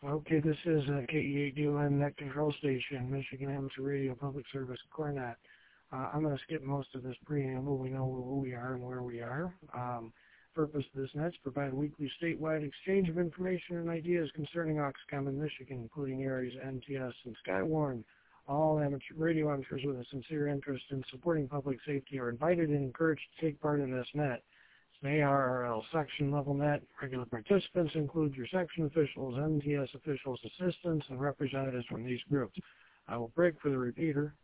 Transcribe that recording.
Okay, this is KE8DON Net Control Station, Michigan Amateur Radio Public Service Cornet. I'm going to skip most of this preamble. We know who we are and where we are. Purpose of this net is to provide a weekly statewide exchange of information and ideas concerning Oxcom in Michigan, including areas NTS and Skywarn. All radio amateurs with a sincere interest in supporting public safety are invited and encouraged to take part in this net. It's an ARRL section level net. Regular participants include your section officials, NTS officials, assistants, and representatives from these groups. I will break for the repeater.